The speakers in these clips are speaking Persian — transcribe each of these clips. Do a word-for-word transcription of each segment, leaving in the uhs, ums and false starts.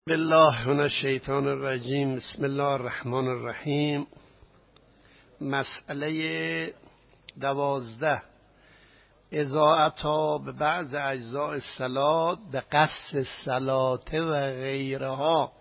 بالله من الشیطان الرجیم. بسم الله الرحمن الرحیم. مسئله دوازده، اذا اتی به بعض اجزاء الصلاة به قصد الصلاة و غیرها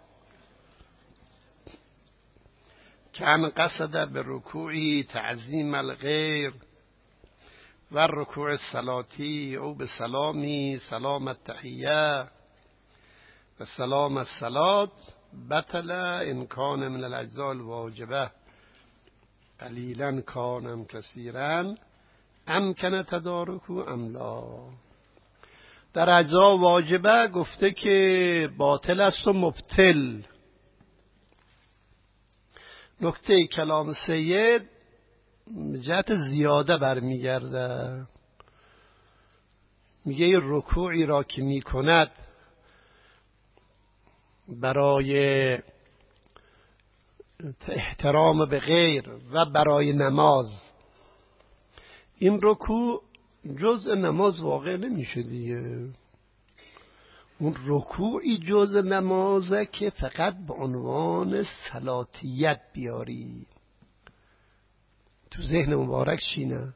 کان قصد به رکوعی تعظیم الغیر و رکوع الصلاتی او به سلامی سلام التحیه و سلام الصلاة بطل ان کان من الاجزاء الواجبه قلیلا کان ام کثیرا امکن تدارک ام لا. در اجزاء واجبه گفته که باطل است و مبطل. نکته کلام سید جهت زیاده برمیگرده. میگه رکوعی را که میکند برای احترام به غیر و برای نماز، این رکوع جزء نماز واقع نمیشه دیگه. اون رکوعی جزء نمازه که فقط به عنوان صلاتیت بیاری، تو ذهن مبارک شینه.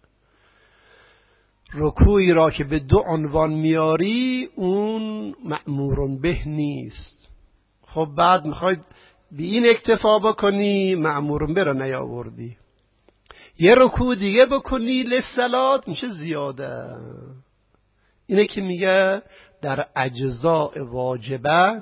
رکوعی را که به دو عنوان میاری اون مأمور به نیست. خب بعد میخواید بی این اکتفا بکنی، مأمور به را نیاوردی، یه رکوع دیگه بکنی للصلات میشه زیاده. اینه که میگه در اجزاء واجبه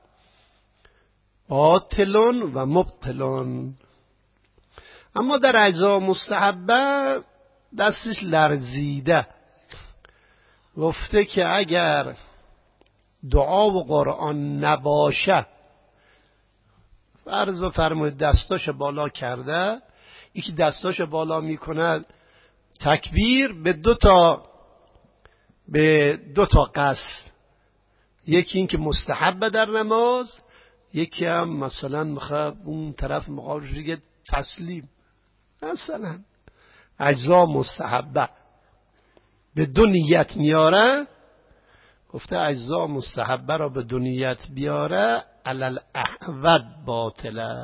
باطلون و مبطلون، اما در اجزاء مستحبه دستش لرزیده. گفته که اگر دعا و قرآن نباشه، فرض و فرمود دستاش بالا کرده، یکی دستاش بالا میکنه تکبیر به دو تا به دو تا قصد، یکی این که مستحب در نماز، یکی هم مثلا میخواد اون طرف مقابلش دیگه تسلیم. مثلا اجزا مستحبه به دو نیت میاره. گفته اجزا مستحبه را به دو نیت بیاره علل احوت باطله.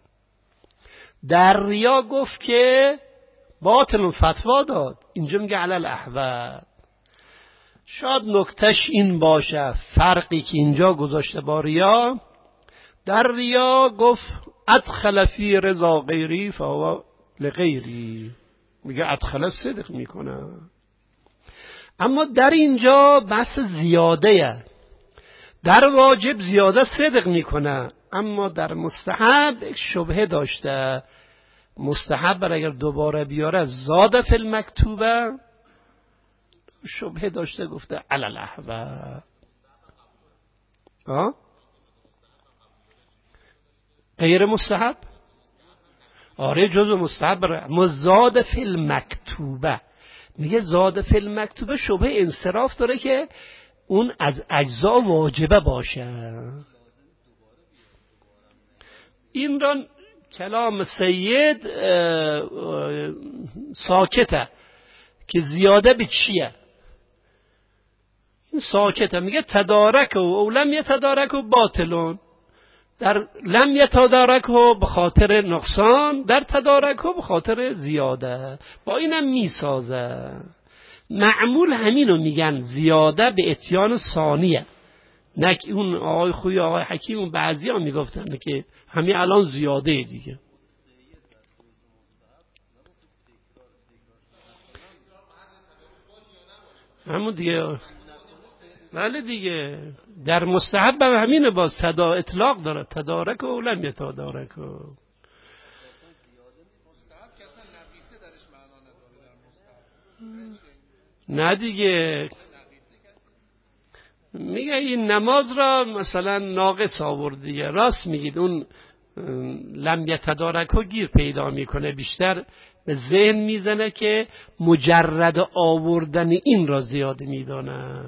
در ریا گفت که باطل فتوا داد، اینجا میگه علل احوت. شاید نکتش این باشه، فرقی که اینجا گذاشته با ریا. در ریا گفت ادخل فی رضا غیری فهو لغیری، میگه ادخل صدق میکنه. اما در اینجا بحث زیاده، در واجب زیاده صدق میکنه، اما در مستحب یک شبهه داشته. مستحب اگر دوباره بیاره زاده فی المکتوبه، شبهه داشته، گفته علل احوه. ها غیر مستحب، آره جزء مستحب، اما زاده فی المکتوبه. میگه زاده فی المکتوبه شبهه انصراف داره که اون از اجزا واجبه باشه. این را کلام سید ساکته که زیاده به چیه. این ساکته، میگه تدارک و او لم یتدارک و باطلون. در لم یتدارک و به خاطر نقصان، در تدارک و به خاطر زیاده. با اینم میسازه. معمول همینو میگن زیاده به اتیان ثانیه. نه که اون آقای خوی آقای حکیم اون بعضی ها میگفتن که همین الان زیاده دیگه. همون دیگه، بله دیگه. در مستحب هم همینه، باز صدا اطلاق داره، تدارک و لم یتدارک و نه دیگه. میگه این نماز را مثلا ناقص آورد دیگه. راست میگید، اون لم یتدارک و گیر پیدا میکنه، بیشتر به ذهن میزنه که مجرد آوردن این را زیاده میدانه.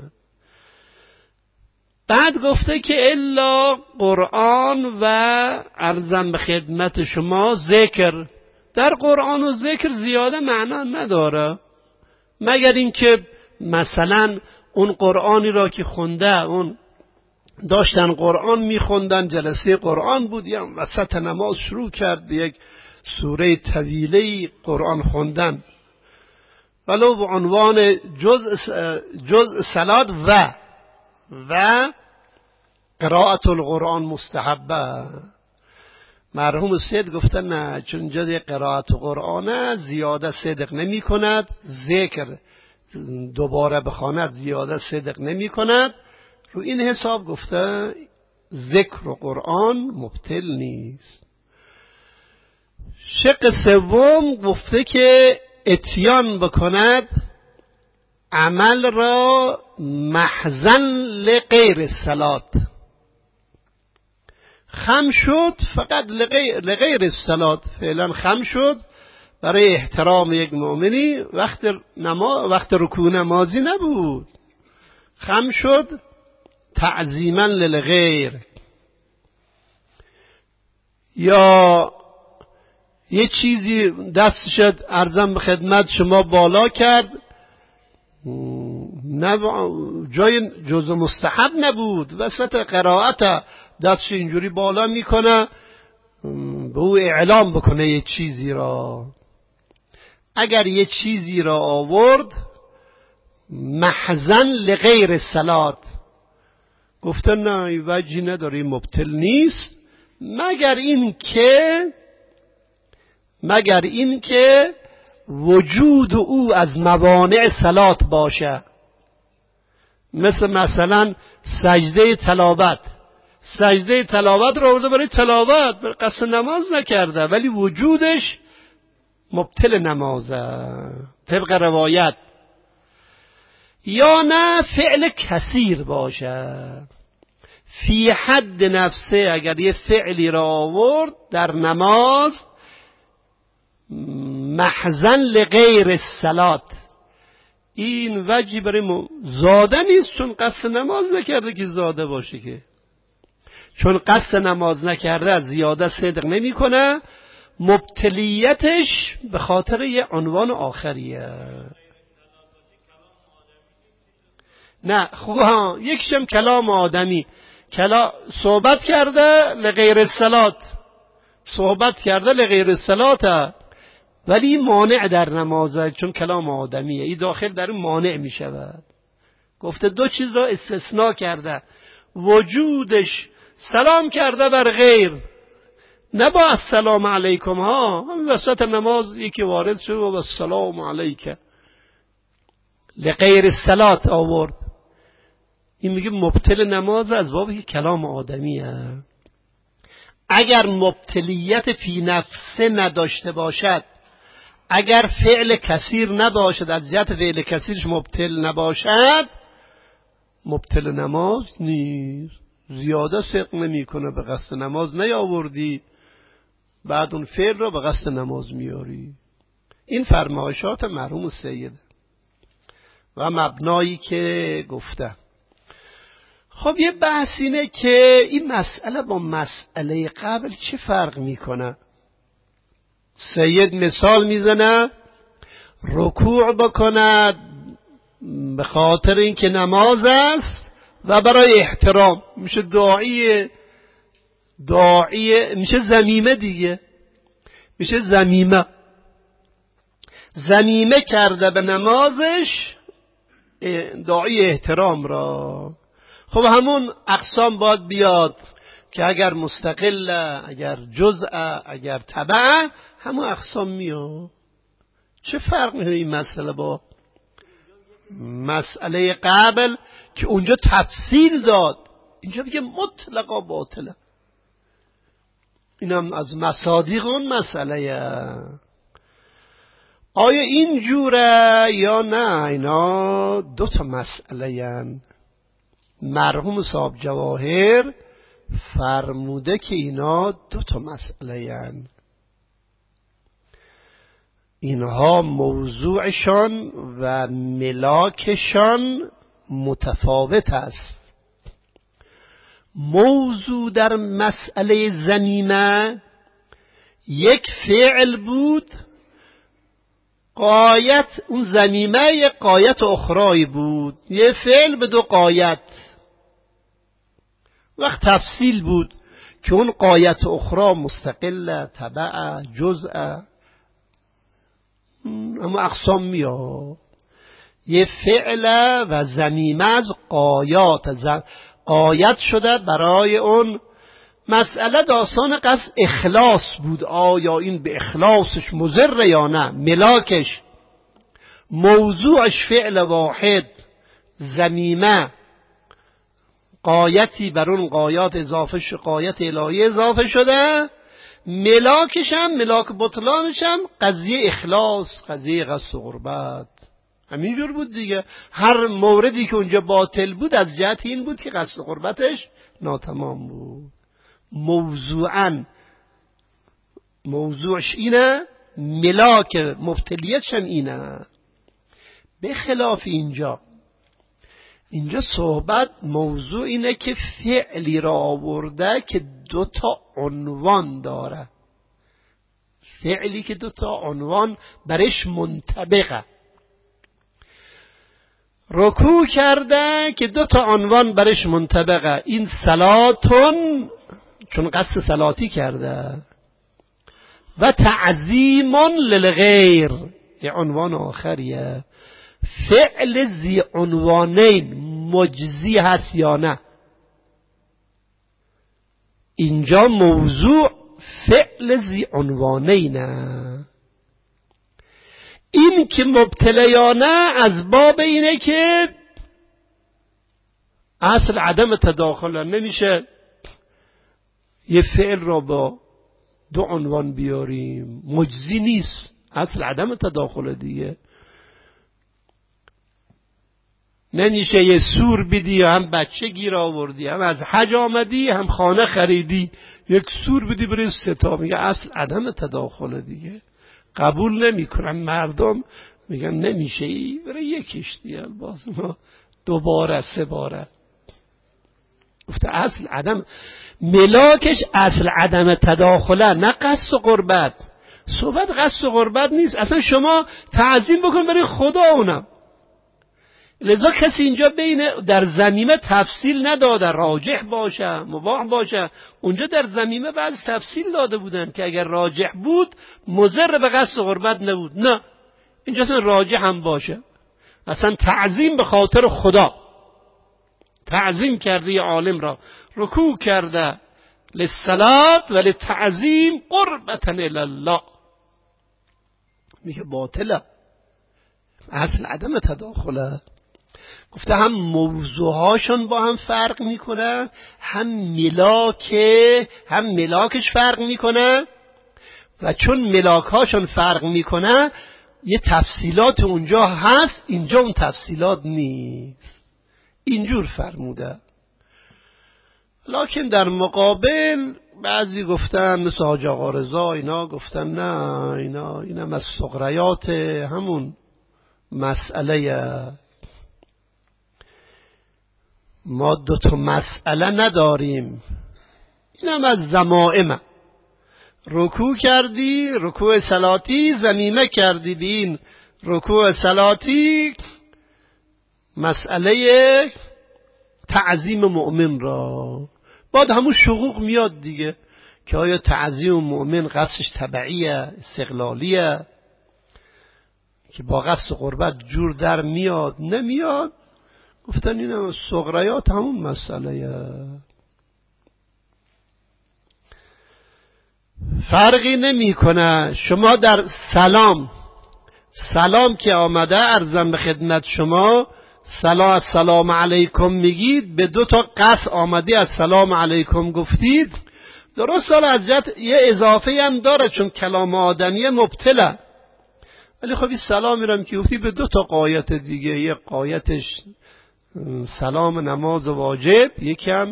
بعد گفته که الا قرآن و عرضم به خدمت شما ذکر. در قرآن و ذکر زیاده معنا نداره، مگر اینکه مثلا اون قرآنی را که خونده، اون داشتن قرآن میخوندن، جلسه قرآن بود، یا وسط نماز شروع کرد به یک سوره طویله قرآن خوندن، ولو به عنوان جزء جزء صلات و و قرائت القرآن مستحبه. مرحوم سید گفتن نه، چون اینجا قرائت قرآن زیاده صدق نمی کند، ذکر دوباره بخواند زیاده صدق نمی کند، رو این حساب گفته ذکر و قرآن مبطل نیست. شق سوم گفته که اتیان بکند عمل را محضاً لغیر الصلاة، خم شد فقط لغیر, لغیر الصلاة، فعلا خم شد برای احترام یک مؤمنی، وقت نما وقت رکوع نمازی نبود، خم شد تعظیما للغیر. یا یه چیزی دست شد ارزم به خدمت شما بالا کرد، نه جای جزء مستحب نبود، وسط قرائت دستش اینجوری بالا میکنه به او اعلام بکنه یه چیزی را. اگر یه چیزی را آورد محضاً لغیر الصلاة، گفتن نه وجهی نداره، مبطل نیست، مگر این که مگر این که وجود او از موانع صلات باشه، مثل مثلا سجده تلاوت. سجده تلاوت رو آورده برای تلاوت، برای قصد نماز نکرده، ولی وجودش مبطل نمازه طبق روایت. یا نه فعل کثیر باشه، فی حد نفسه، اگر یه فعلی را آورد در نماز محضاً لغیر الصلاة، این وجهی برای م... زاده نیست، چون قصد نماز نکرده که زاده باشه، که چون قصد نماز نکرده زیاده صدق نمی کنه، مبتلیتش به خاطر یه عنوان آخریه. نه خوب ها، یکیشم کلام آدمی، کلا صحبت کرده لغیر الصلاة، صحبت کرده لغیر الصلاة، ولی مانع در نمازه، چون کلام آدمیه، این داخل در مانع می شود. گفته دو چیز را استثناء کرده، وجودش سلام کرده بر غیر، نه با السلام علیکم ها، وسط نماز یکی وارد شد و السلام علیکم، لغیر الصلاة آورد، این میگه مبطل نماز از باب کلام آدمیه. اگر مبتلیت فی نفسه نداشته باشد، اگر فعل کثیر نباشد، از جهت فعل کثیرش مبطل نباشد، مبطل نماز نیست، زیاده صدق نمی کنه، به قصد نماز نیاوردی، بعد اون فعل رو به قصد نماز میاری. این فرمایشات مرحوم سید و مبنایی که گفته. خب یه بحث اینه که این مسئله با مسئله قبل چه فرق میکنه؟ سید مثال میزنه رکوع بکند به خاطر اینکه نماز است و برای احترام، میشه داعی داعی میشه زمیمه دیگه، میشه زمیمه زمیمه کرده به نمازش داعی احترام را. خب همون اقسام باید بیاد که اگر مستقل، اگر جزء، اگر تبع، همون اقسام میاد. چه فرق میکنه این مسئله با مسئله قبل که اونجا تفصیل داد، اینجا بگه مطلقا باطله؟ اینم از مصادیق اون مسئله. آیا این جوره یا نه؟ اینا دو تا مسئله هن. مرحوم صاحب جواهر فرموده که اینا دو تا مسئله هن. اینها موضوعشان و ملاکشان متفاوت است. موضوع در مسئله زمیمه یک فعل بود، قایت اون زمیمه یک قایت اخرای بود، یه فعل به دو قایت. وقت تفصیل بود که اون قایت اخرى مستقل تبع جزء اما اقسام میاد. یه فعل و ضمیمه از قایات زم... قایت شده برای اون مسئله. داستان قصد اخلاص بود، آیا این به اخلاصش مضر یا نه. ملاکش موضوعش فعل واحد، ضمیمه قایتی بر اون قایات اضافه شده، قایت الهی اضافه شده. ملاکش هم ملاک بطلانش هم قضیه اخلاص، قضیه قصد و قربت. همینجور بود دیگه. هر موردی که اونجا باطل بود از جهت این بود که قصد و قربتش ناتمام بود. موضوعاً موضوعش اینه، ملاک مبتلیتش هم اینه. به خلاف اینجا اینجا صحبت موضوع اینه که فعلی را آورده که دو تا عنوان داره، فعلی که دو تا عنوان برش منطبقه. رکوع کرده که دو تا عنوان برش منطبقه. این صلاتون چون قصد صلاتی کرده، و تعظیم للغیر یه عنوان آخریه. فعل ذی عنوانین مجزی هست یا نه؟ اینجا موضوع فعل ذی عنوانینه. این که مبتلیانه از باب اینه که اصل عدم تداخل نمیشه یه فعل را با دو عنوان بیاریم، مجزی نیست، اصل عدم تداخل دیگه. نمیشه یه سور بدی هم بچه گیر آوردی، هم از حج آمدی هم خانه خریدی، یک سور بدی برای ستا. میگه اصل عدم تداخل دیگه، قبول نمی کنن مردم. میگن نمیشه ای برای یکیش دیگه، باز ما دوباره سه باره گفته اصل عدم. ملاکش اصل عدم تداخله، نه قصد و قربت. صحبت قصد و قربت نیست اصلا. شما تعظیم بکن برای خدا اونم. لذا کسی اینجا بین در ضمیمه تفصیل نداده، راجح باشه مباح باشه. اونجا در ضمیمه بعض تفصیل داده بودن که اگر راجح بود مضر به قصد و قربت نبود. نه، اینجا اصلا راجح هم باشه. اصلا تعظیم به خاطر خدا، تعظیم کرده یه عالم را، رکوع کرده للصلات و للتعظیم قربتا الله. میگه باطله، اصل عدم تداخله. گفته هم موضوعهاشون با هم فرق میکنه، هم ملاک هم ملاکش فرق میکنه. و چون ملاکهاشون فرق میکنه یه تفصیلات اونجا هست، اینجا اون تفصیلات نیست. اینجور فرموده. لکن در مقابل بعضی گفتن مثل حاج آقا رضا اینا گفتن نه، اینا اینم از صغریات همون مسئله. ما دو تا مسئله نداریم، اینم از ضمائم. رکوع کردی، رکوع صلاتی، ضمیمه کردی بین رکوع صلاتی مسئله تعظیم مؤمن را. بعد همون شقوق میاد دیگه که آیا تعظیم مؤمن قصدش تبعیه استقلالیه که با قصد قربت جور در میاد نمیاد. گفتن این صغریات همون مسئله، فرقی نمی کنه. شما در سلام سلام که آمده عرضم به خدمت شما، سلام السلام علیکم میگید، به دو تا قصد آمدی از سلام علیکم گفتید. درست حالا از جهت یه اضافه هم داره چون کلام آدمی مبتله، ولی خب این سلام میرم که گفتی به دو تا قایت دیگه. یه قایتش سلام نماز واجب، یکم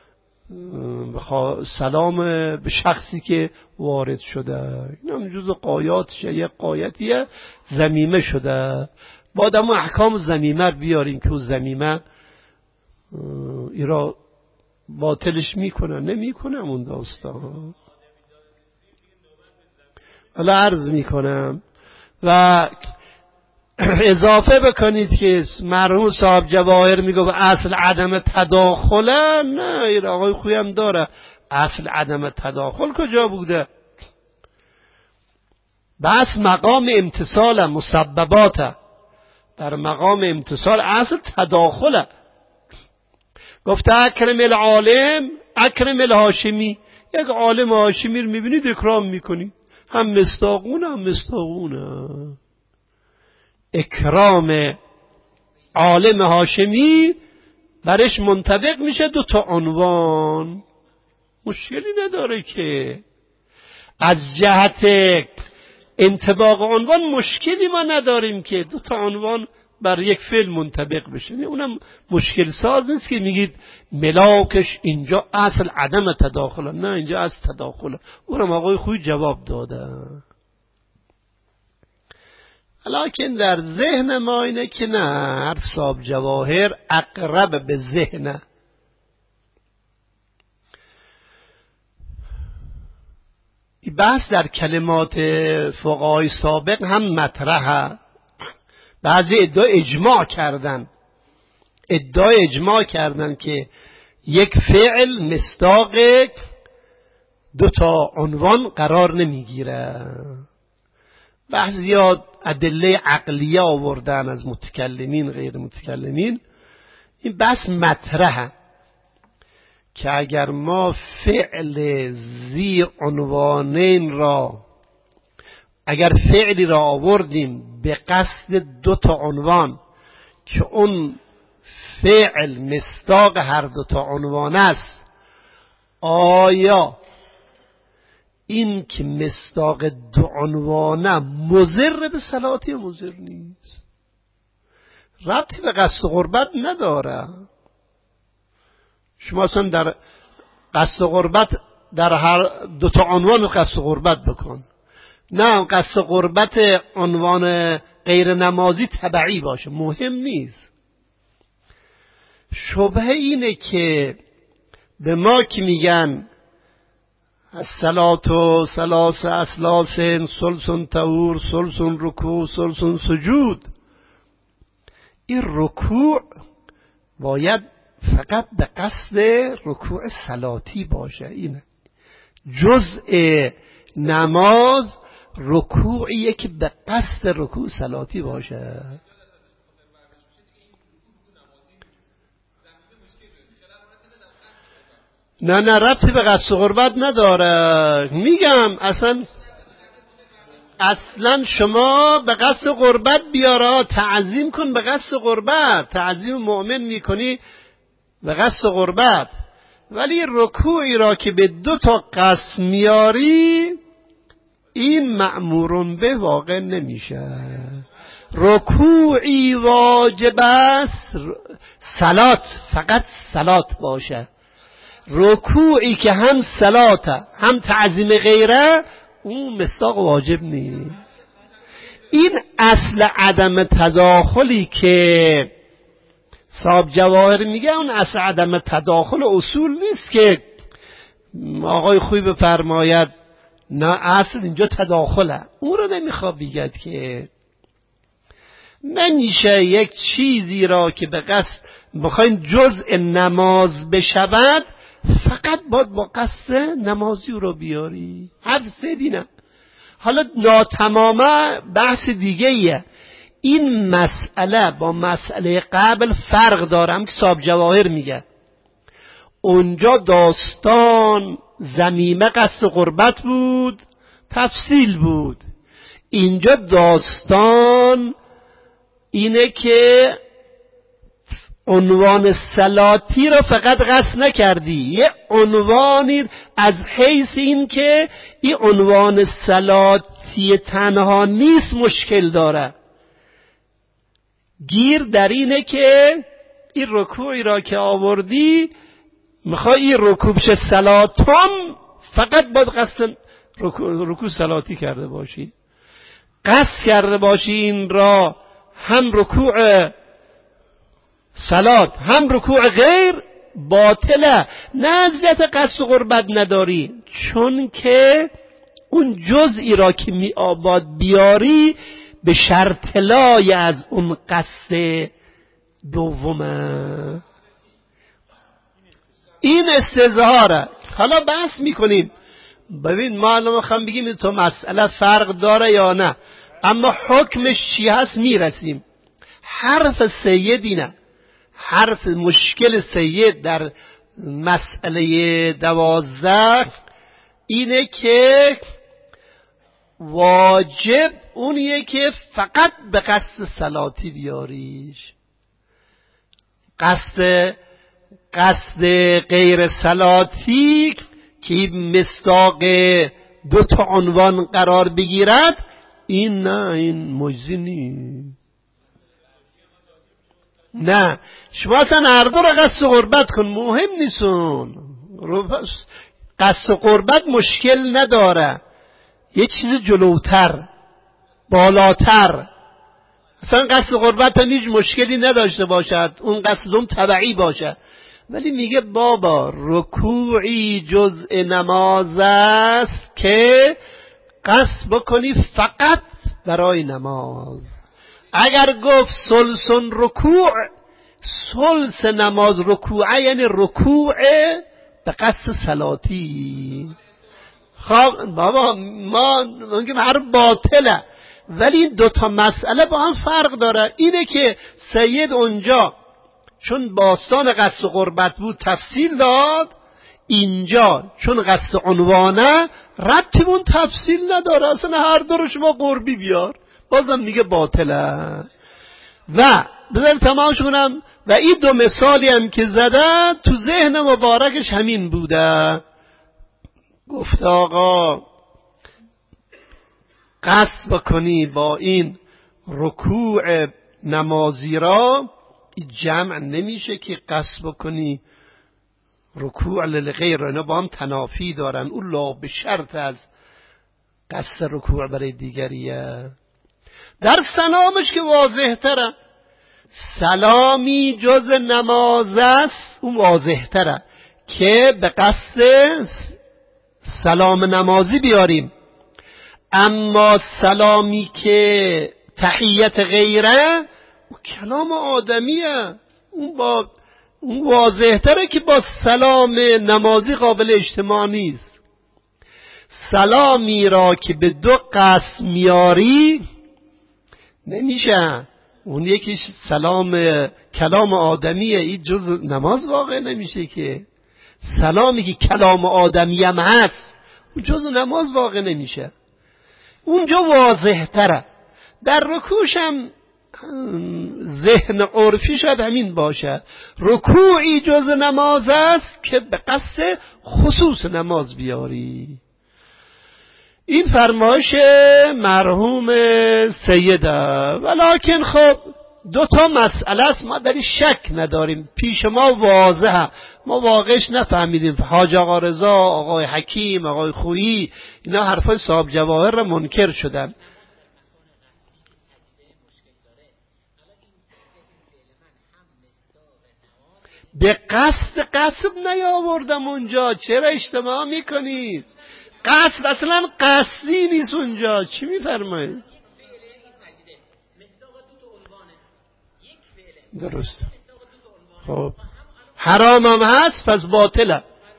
سلام به شخصی که وارد شده. این هم جزو قایاتشه. یه قایتیه ضمیمه شده. بعد اما احکام ضمیمه بیاریم که ضمیمه ایرا باطلش میکنه نمیکنه اون داستان. حالا عرض میکنم. و اضافه بکنید که مرحوم صاحب جواهر میگه اصل عدم تداخله، نه این آقای خویی هم داره. اصل عدم تداخل کجا بوده؟ بس مقام امتصال مسببات، در مقام امتصال اصل تداخله. گفته اکرم العالم اکرم الهاشمی، یک عالم هاشمی رو میبینید اکرام میکنی، هم مستاقونه هم مستاقونه. اکرام عالم هاشمی برش منطبق میشه دو تا عنوان، مشکلی نداره که از جهت انطباق عنوان مشکلی ما نداریم که دو تا عنوان بر یک فعل منطبق بشه. اونم مشکل ساز نیست که میگید ملاکش اینجا اصل عدم تداخله، نه اینجا اصل تداخله. اونم آقای خوی جواب داده. لکن در ذهن ما اینه که نه، حرف صاحب جواهر اقرب به ذهنه. این بحث در کلمات فقهای سابق هم مطرحه. بعضی ادعای اجماع کردن ادعای اجماع کردن که یک فعل مصداق دو تا عنوان قرار نمیگیره. بعضی‌ها ادله عقلیه آوردن از متکلمین غیر متکلمین. این بحث مطرحه که اگر ما فعل ذی عنوانین را اگر فعلی را آوردیم به قصد دو تا عنوان که اون فعل مصداق هر دو تا عنوان است، آیا این که مصداق دو عنوانه مضر به صلاتی یا مضر نیست؟ ربطی به قصد قربت نداره. شما اصلا در قصد قربت در هر دو تا عنوان قصد قربت بکن، نه قصد قربت عنوان غیر نمازی تبعی باشه، مهم نیست. شبهه اینه که به ما که میگن الصلاة ثلاث اثلاث ثلث طهور ثلث رکوع ثلث سجود، این رکوع باید فقط به قصد رکوع صلاتی باشه. این جزء نماز رکوعیه که به قصد رکوع صلاتی باشه. نه نه ربطی به قصد قربت نداره. میگم اصلا اصلا شما به قصد قربت بیارا، تعظیم کن به قصد قربت، تعظیم مؤمن میکنی به قصد قربت، ولی رکوعی را که به دو تا قصد میاری این مأمورون به واقع نمیشه. رکوعی واجب است صلات، فقط صلات باشه. رکوعی که هم صلاته هم تعظیم غیره اون مصداق واجب نیست. این اصل عدم تداخلی که صاحب جواهر میگه اون اصل عدم تداخل اصول نیست که آقای خوی بفرماید نه اصل اینجا تداخله. اون رو نمیخواد بگید که نمیشه یک چیزی را که به قصد بخواین جزء نماز بشود فقط باید با قصد نمازی رو بیاری. حرف سیدینه. حالا ناتمامه بحث دیگه ایه. این مسئله با مسئله قبل فرق دارم که صاحب جواهر میگه اونجا داستان ضمیمه قصد قربت بود، تفصیل بود. اینجا داستان اینه که عنوان صلاتی رو فقط قصد نکردی، یه عنوانی از حیث این که این عنوان صلاتی تنها نیست مشکل داره. گیر در اینه که این رکوعی را که آوردی میخوای این رکوع بشه صلاتان، فقط باید قصد رکوع, رکوع صلاتی کرده باشی، قصد کرده باشی این را هم رکوع صلات هم رکوع غیر باطله. نه از جهت قصد قربت نداری، چون که اون جزئی را که می آباد بیاری به شرط لای از اون قصد دومه. این استظهاره. حالا بحث میکنیم. ببین ما الان میخوام بگیم تو مسئله فرق داره یا نه، اما حکمش چی هست میرسیم. حرف سید اینه، حرف مشکل سید در مسئله دوازده اینه که واجب اونیه که فقط به قصد صلاتی بیاریش. قصد قصد غیر صلاتی که مصداق دو تا عنوان قرار بگیرد، این نه، این مجزی نیست. نه شما اصلا هر دو را قصد قربت کن، مهم نیستون. قصد قربت مشکل نداره، یه چیز جلوتر بالاتر. اصلا قصد قربت هم هیچ مشکلی نداشته باشد، اون قصد اون تبعی باشه. ولی میگه بابا رکوعی جزء نماز است که قصد بکنی فقط برای نماز. اگر گفت سلسن رکوع، سلس نماز رکوعه یعنی رکوع به قصد صلاتی. خب بابا ما میگیم هر باطله، ولی این دوتا مسئله با هم فرق داره. اینه که سید اونجا چون باستان قصد قربت بود تفصیل داد، اینجا چون قصد عنوانه ربطی اون تفصیل نداره، اصلا هر دو رو شما قربی بیار بازم میگه باطله. و بذارم تمامش کنم. و این دو مثالی هم که زده تو ذهن مبارکش همین بوده. گفت آقا قصد بکنی با این رکوع نمازی را، جمع نمیشه که قصد بکنی رکوع للغیر، اینا با هم تنافی دارن. اون لا به شرط از قصد رکوع برای دیگریه. در سلامش که واضح تره، سلامی جز نماز است، اون واضح تره که به قصد سلام نمازی بیاریم. اما سلامی که تحیت غیره اون کلام آدمیه، اون با اون واضح تره که با سلام نمازی قابل اجتماع نیست. سلامی را که به دو قسم میاری نمیشه. اون یکیش سلام کلام آدمیه، این جز نماز واقع نمیشه که. سلامی که کلام آدمی هم هست اون جز نماز واقع نمیشه. اونجا واضح تره. در رکوعش هم ذهن عرفی شاید همین باشه، رکوعی جز نماز است که به قصد خصوص نماز بیاری. این فرمایش مرحوم سیده. ولیکن خب دو تا مسئله است، ما در شک نداریم، پیش ما واضحه، ما واقعش نفهمیدیم. حاج آقا رضا، آقای حکیم، آقای خویی، اینا حرفای صاحب جواهر را منکر شدن. به قصد قصد نیاوردم اونجا، چرا اشتباه میکنید؟ قصد اصلا قصدی نیست اونجا. چی میفرمایید؟ درست. خب حرام هم هست پس باطله.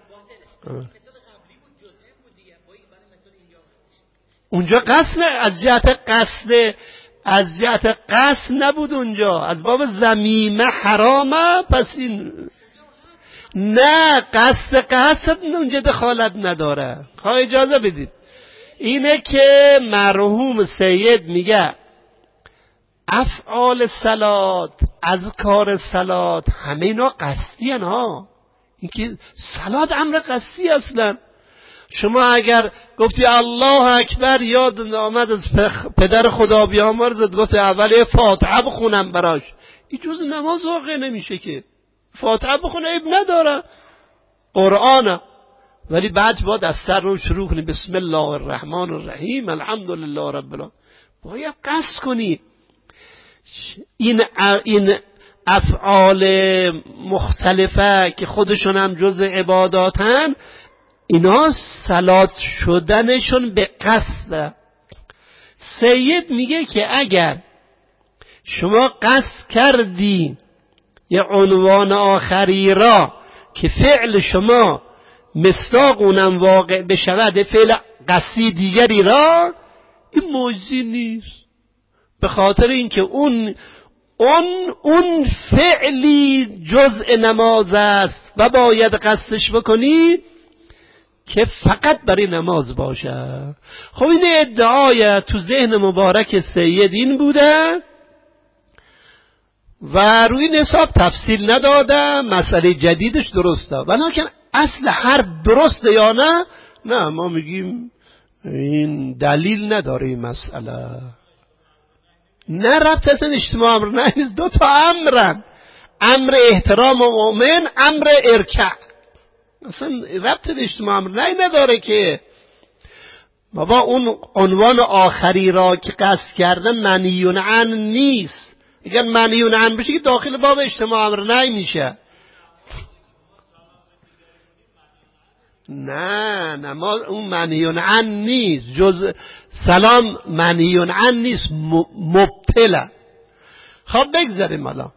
اونجا قصد از جهت قصد از جهت قصد نبود اونجا، از باب ذمیمه حرامه. پس این نه، قصد قصد اونجا دخالت نداره. خواه اجازه بدید. اینه که مرحوم سید میگه افعال صلات، اذکار صلات، همه اینا قصدی هن ها. این که صلات امر قصدی اصلا. شما اگر گفتی الله اکبر یاد آمد از پدر خدا بیامرزد، گفتی اول فاتحه بخونم براش، این جز نماز واقع نمیشه که. فاتحه بخونه عیب نداره، قرآنه، ولی بعد باید از سر رو شروع کنی بسم الله الرحمن الرحیم الحمدلله رب العالمین. باید قصد کنی. این این افعال مختلفه که خودشون هم جز عباداتن، اینا صلات شدنشون به قصد. سید میگه که اگر شما قصد کردی یه عنوان آخری را که فعل شما مصداق اونم واقع بشود فعل قصدی دیگری را، این مجزی نیست، به خاطر اینکه اون اون اون فعلی جزء نماز است و باید قصدش بکنی که فقط برای نماز باشه. خب این ادعای تو ذهن مبارک سید این بوده و روی نصاب تفصیل نداده، مسئله جدیدش درسته، ولیکن اصل هر درسته یا نه، نه ما میگیم این دلیل نداره این مسئله. نه ربط اصلا اجتماع امر نه، دو تا امرن، امر احترام و مؤمن، امر ارکع، اصلا ربط به اجتماع امر نه نداره که بابا اون عنوان آخری را که قصد کرده منهی عن نیست. اگر منهی عن بشه که داخل باب اجتماع امر نه میشه. نه نه ما اون منهی عن نیست، جز سلام منهی عن نیست، مبتله. خب بگذاریم حالا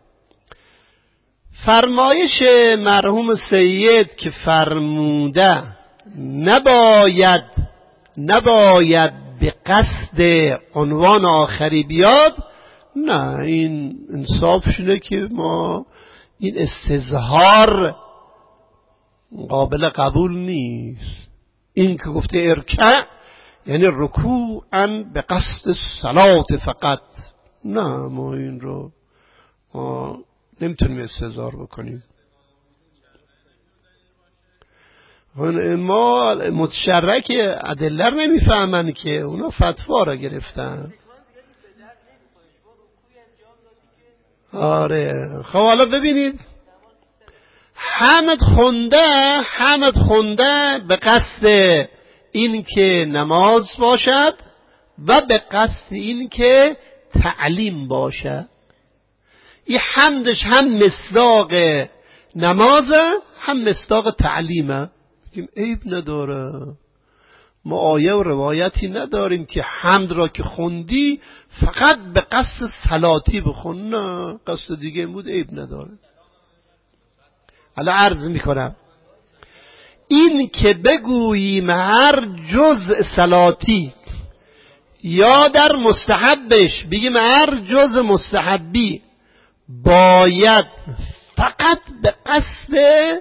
فرمایش مرحوم سید که فرموده نباید نباید به قصد عنوان آخری بیاد، نه این انصاف شده که ما این استظهار قابل قبول نیست. این که گفته ارکع یعنی رکوعاً به قصد صلات فقط، نه ما این رو ما نمیتونیم استظهار بکنیم. ما متشرک ادله نمیفهمن که اونا فتوا را گرفتن. آره خب حالا ببینید حمد خونده حمد خونده به قصد این که نماز باشد و به قصد این که تعلیم باشد. این حمدش هم مصداق نمازه هم مصداق تعلیمه. بگیم عیب نداره، ما آیه و روایتی نداریم که حمد را که خوندی فقط به قصد صلاتی بخون، نه قصد دیگه بود، عیب نداره. حالا عرض میکنم این که بگوییم هر جزء صلاتی یا در مستحبش بگیم هر جزء مستحبی باید فقط به قصد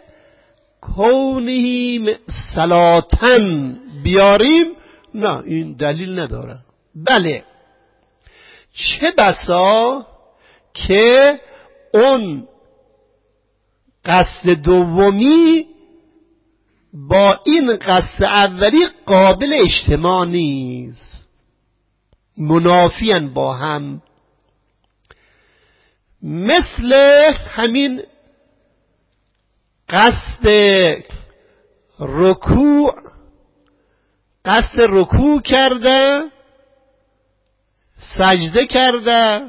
کونهی صلاتن بیاریم، نه این دلیل نداره. بله چه بسا که اون قصد دومی با این قصد اولی قابل اجتماع نیست، منافیان با هم. مثل همین قصد رکوع قصد رکوع کرده، سجده کرده،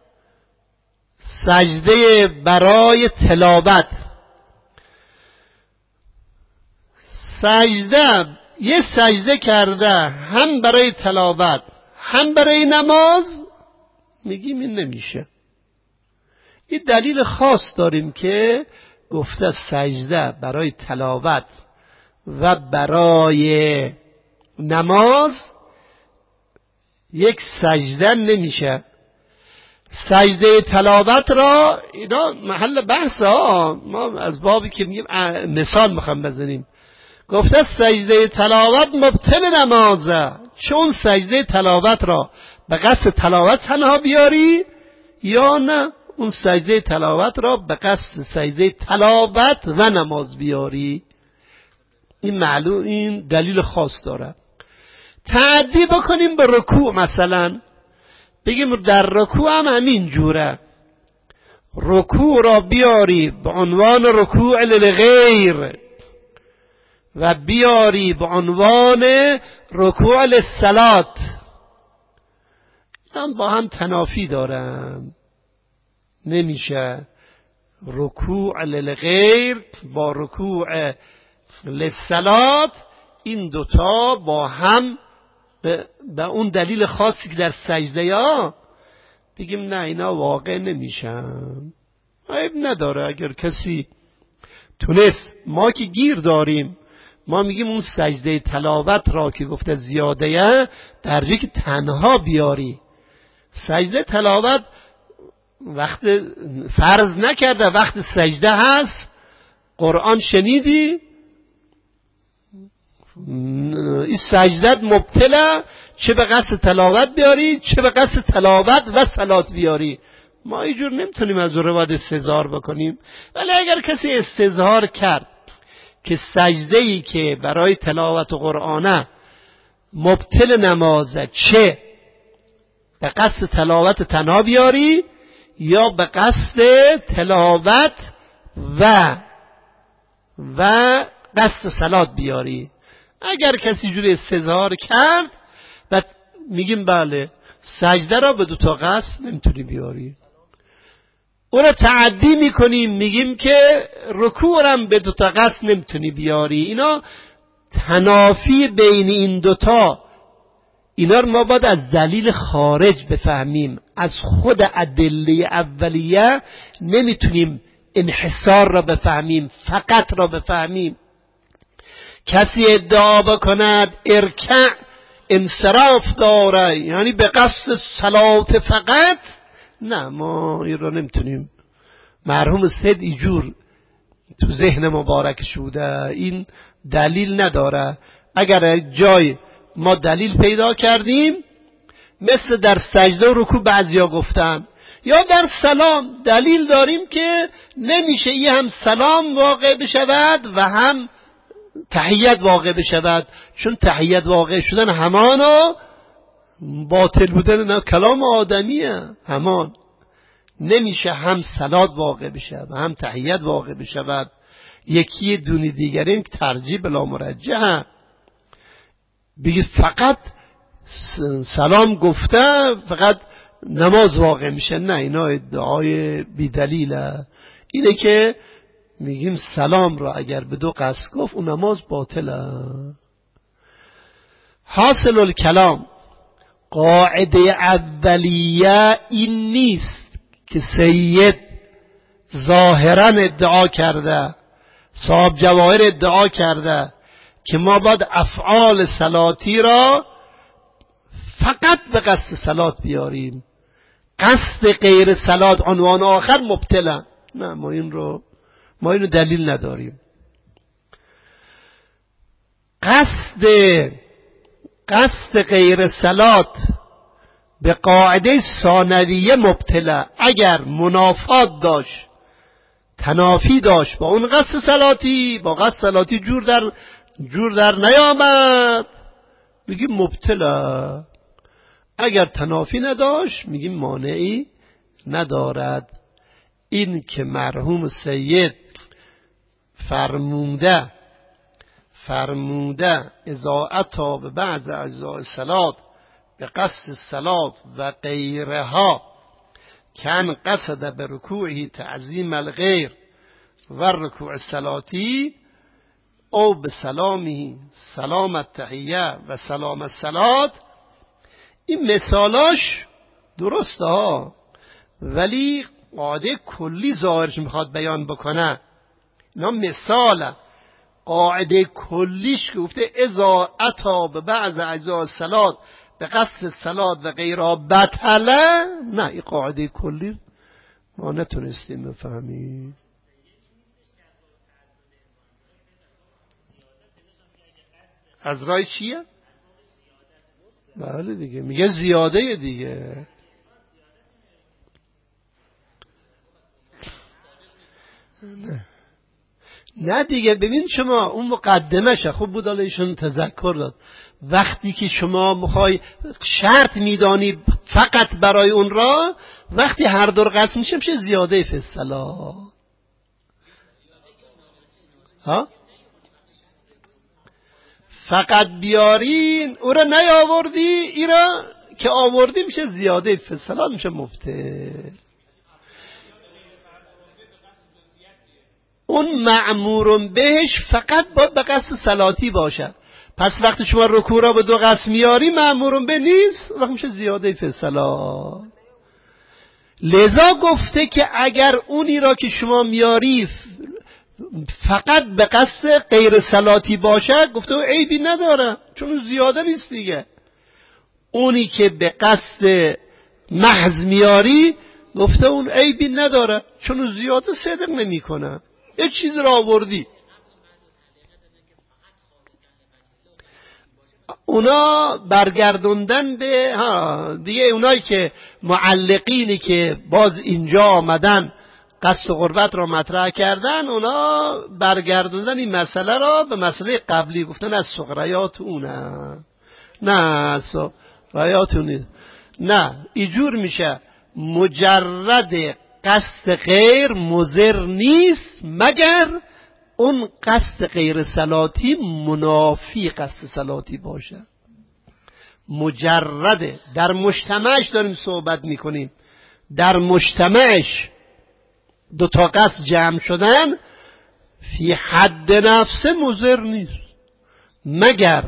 سجده برای تلاوت، سجده یه سجده کرده هم برای تلاوت هم برای نماز، میگیم این نمیشه. این دلیل خاص داریم که گفته سجده برای تلاوت و برای نماز یک سجده نمیشه. سجده تلاوت را اینا محل بحث ها، ما از بابی که میگیم مثال میخوام بزنیم. گفته سجده تلاوت مبطل نمازه، چون سجده تلاوت را به قصد تلاوت تنها بیاری یا نه اون سجده تلاوت را به قصد سجده تلاوت و نماز بیاری. این معلوم، این دلیل خاص داره. تعدی بکنیم به رکوع، مثلا بگیم در رکوع هم همین جوره، رکوع را بیاری به عنوان رکوع للغیر و بیاری به عنوان رکوع للصلات، هم با هم تنافی دارن، نمیشه. رکوع للغیر با رکوع للصلات این دوتا با هم به, به اون دلیل خاصی که در سجده ها بگیم نه اینا واقع نمیشن. عیب نداره اگر کسی تونست. ما که گیر داریم، ما میگیم اون سجده تلاوت را که گفته زیاده در جایی که تنها بیاری. سجده تلاوت وقت فرض نکرده، وقت سجده هست. قرآن شنیدی این سجدت مبتلا، چه به قصد تلاوت بیاری چه به قصد تلاوت و صلات بیاری. ما اینجور نمیتونیم از روایت استظهار بکنیم. ولی اگر کسی استظهار کرد که سجده‌ای که برای تلاوت قرآنه مبتل نمازه، چه به قصد تلاوت تنها بیاری یا به قصد تلاوت و و قصد صلات بیاری. اگر کسی جوری استظهار کرد و میگیم بله سجده را به دو تا قصد نمیتونی بیاری، اون را تعدی میکنیم میگیم که رکوع را به دو تا قصد نمیتونی بیاری. اینا تنافی بین این دوتا، اینا رو ما باید از دلیل خارج بفهمیم. از خود ادله اولیه نمیتونیم انحصار را بفهمیم، فقط را بفهمیم. کسی ادعا بکند ارکع انصراف داره یعنی به قصد صلات فقط، نه ما این را نمیتونیم. مرحوم سید ایجور تو ذهن مبارک شده، این دلیل نداره. اگر جای ما دلیل پیدا کردیم مثل در سجده و رکوع بعضیا گفتن، یا در سلام دلیل داریم که نمیشه ای هم سلام واقع بشود و هم تحیت واقع بشود، چون تحیت واقع شدن همانا باطل بودن نه کلام آدمیه. همان نمیشه هم صلات واقع بشه و هم تحیت واقع بشود. یکی دونی دیگرین که ترجیح بلا مرجحه. بگید فقط سلام گفته فقط نماز واقع میشه، نه اینا ادعای بی دلیله. اینه که میگیم سلام را اگر به دو قصد گفت اون نماز باطله. حاصل الکلام قاعده اولیه این نیست که سید ظاهرا ادعا کرده، صاحب جواهر ادعا کرده که ما باید افعال صلاتی را فقط به قصد صلات بیاریم، قصد غیر صلات عنوان آخر مبتلا. نه ما این رو ما اینو دلیل نداریم. قصد قصد غیر صلات به قاعده ثانویه مبتلا. اگر منافات داشت، تنافی داشت با اون قصد صلاتی، با قصد صلاتی جور در جور در نیامد، میگیم مبتلا. اگر تنافی نداشت میگیم مانعی ندارد. این که مرحوم سید فرموده فرموده اذا اتی به بعض اجزاء صلات به قصد صلات و غیرها کان قصد به رکوعه تعظیم الغیر و رکوع صلاتی او به سلامی سلام التحیه و سلام الصلات، این مثالاش درسته ها، ولی قاعده کلی ظاهرش میخواد بیان بکنه. اینا مثاله. قاعده کلیش که گفته اذا اتی به بعض اجزاء صلات به قصد صلات و غیرها بطله، نه این قاعده کلی ما نتونستیم بفهمیم. از رای چیه؟ بله دیگه میگه زیاده دیگه. نه نه دیگه ببین شما اون مقدمشه خوب بود ایشون تذکر داد. وقتی که شما میخوای شرط میدانی فقط برای اون را، وقتی هر دور قسم میشه میشه زیاده فی الصلاة. ها فقط بیارین او را نیاوردی، این را که آوردی میشه زیاده فی الصلاة، میشه مبتل. اون معمور بهش فقط باید به قصد صلاتی باشد. پس وقتی شما رکوع را به دو قسم میاری مأمورون به نیست، وقت میشه زیاده فی الصلاة. لذا گفته که اگر اونی را که شما میاری فقط به قصد غیر صلاتی باشه، گفته او عیبی نداره چون اون زیاده نیست دیگه. اونی که به قصد محض میاری، گفته اون عیبی نداره چون اون زیاده صدق نمی کنه. یه چیز را آوردی. اونا برگردوندن به ها دیگه، اونایی که معلقینی که باز اینجا آمدن قصد قربت را مطرح کردن، اونا برگردوندن این مسئله را به مسئله قبلی، گفتن از سقریات اونه، نه از سقریات اونه، نه اینجور میشه مجرد قصد غیر مضر نیست مگر اون قصد غیر صلاتی منافی قصد صلاتی باشه. مجرده. در مجتمعش داریم صحبت میکنیم، در مجتمعش دو تا قصد جمع شدن فی حد نفسه مضر نیست مگر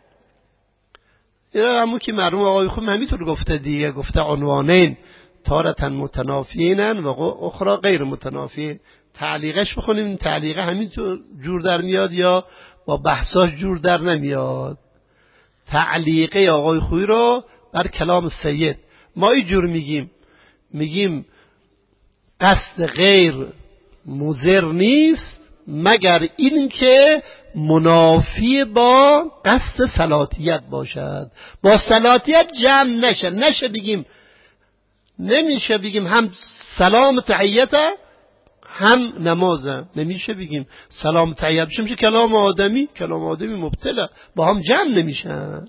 اینا همون که مرحوم آقای خوب همینطور گفته دیگه، گفته عنوانین تارتن متنافیینن و اخرى غیر متنافیین. تعلیقش بخونیم، این تعلیقه همینطور جور در میاد یا با بحثاش جور در نمیاد. تعلیقه آقای خویی رو بر کلام سید ما اینجور میگیم، میگیم قصد غیر مضر نیست مگر این که منافی با قصد صلاتیت باشد. با صلاتیت جمع نشه، نشه بگیم، نمیشه بگیم هم سلام تحییته هم نمازه، نمیشه بگیم سلام تحییت بشه، میشه کلام آدمی، کلام آدمی مبتلا، با هم جمع نمیشن.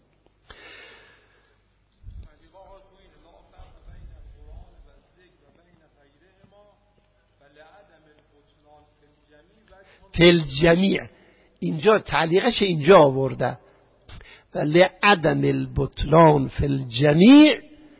فل جمیع اینجا تعلیقش اینجا آورده و لعدم البطلان فی الجمیع.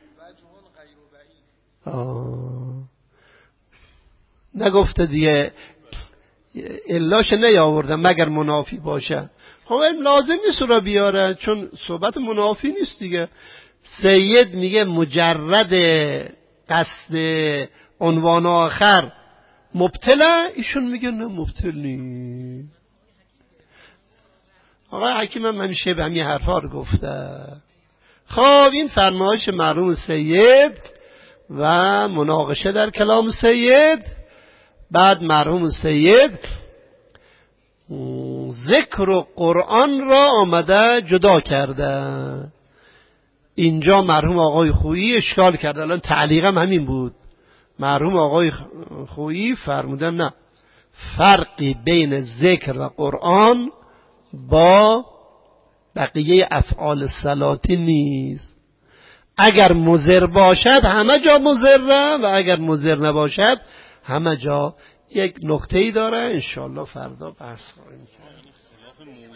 نگفته دیگه الاش نیاورده مگر منافی باشه. خب این لازم نیست را بیاره چون صحبت منافی نیست دیگه. سید میگه مجرد قصد عنوان آخر مبتلا، ایشون میگه نه مبتل نیست. آقای حکیم هم همیشه به همین حرفا رو گفته. خب این فرمایش مرحوم سید و مناقشه در کلام سید. بعد مرحوم سید ذکر و قرآن را آمده جدا کرده. اینجا مرحوم آقای خویی اشکال کرده، الان تعلیقم همین بود. مرحوم آقای خویی فرمودن نه، فرقی بین ذکر و قرآن با بقیه افعال صلاتی نیست. اگر مضر باشد همه جا مضره و اگر مضر نباشد همه جا. یک نکته‌ای داره، انشالله فردا بحث خواهیم کرد.